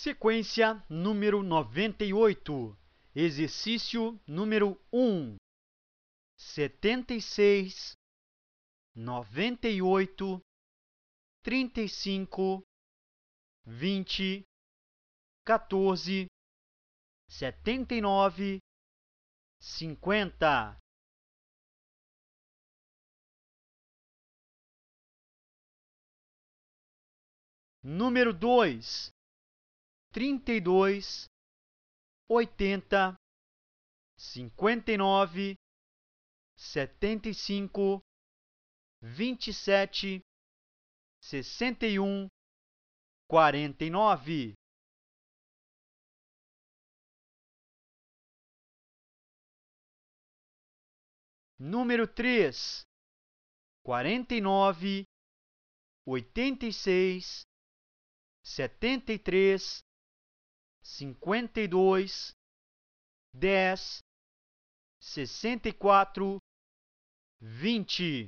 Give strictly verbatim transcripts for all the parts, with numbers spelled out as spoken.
Sequência número noventa e oito, exercício número um, setenta e seis, noventa e oito, trinta e cinco, vinte, quatorze, setenta e nove, cinquenta. Número dois, trinta e dois, oitenta, cinquenta e nove, setenta e cinco, vinte e sete, sessenta e um, quarenta e nove. Número três, quarenta e nove, oitenta e seis, setenta e três, cinquenta e dois, dez, sessenta e quatro, vinte.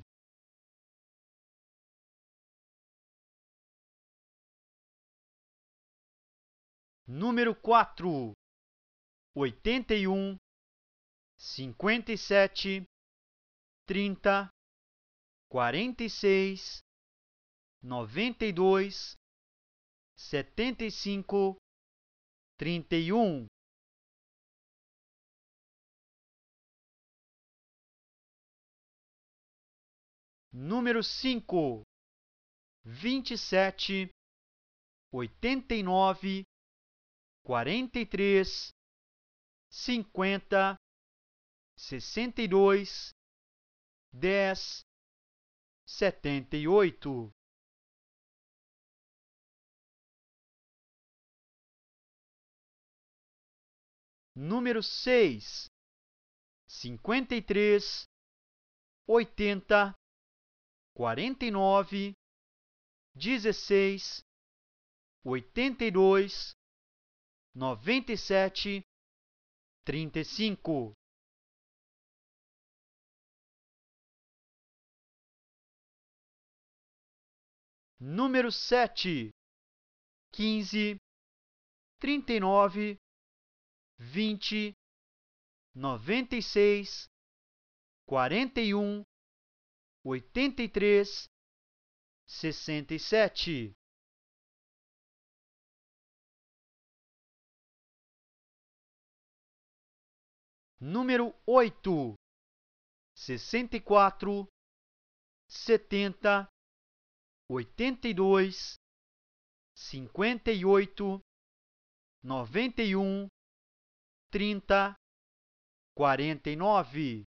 Número quatro, oitenta e um, cinquenta e sete, trinta, quarenta e seis, noventa e dois, setenta e cinco, trinta e um. Número cinco, vinte e sete, oitenta e nove, quarenta e três, cinquenta, sessenta e dois, dez, setenta e oito. Número seis, cinquenta e três, oitenta, quarenta e nove, dezesseis, oitenta e dois, noventa e sete, trinta e cinco. Número sete, quinze, trinta e nove, vinte, noventa e seis, quarenta e um, oitenta e três, sessenta e sete. Número oito, sessenta e quatro, setenta, oitenta e dois, cinquenta e oito, noventa e um, trinta, quarenta e nove.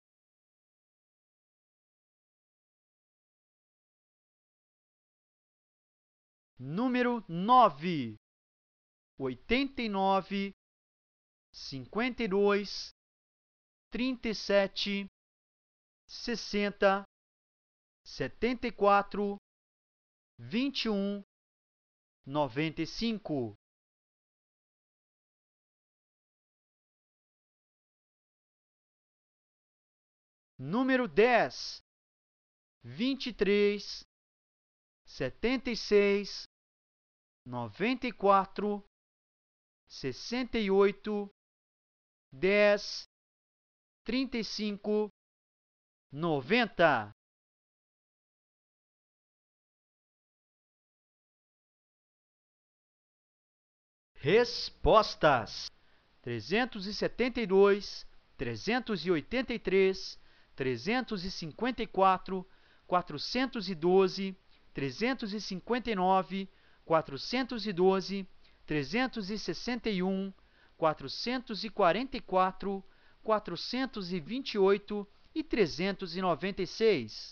Número nove, oitenta e nove, cinquenta e dois, trinta e sete, sessenta, setenta e quatro, vinte e um, noventa e cinco. Número dez, vinte e três, setenta e seis, noventa e quatro, sessenta e oito, dez, trinta e cinco, noventa. Respostas: trezentos e setenta e dois, trezentos e oitenta e três, trezentos e cinquenta e quatro, quatrocentos e doze, trezentos e cinquenta e nove, quatrocentos e doze, trezentos e sessenta e um, quatrocentos e quarenta e quatro, quatrocentos e vinte e oito e trezentos e noventa e seis.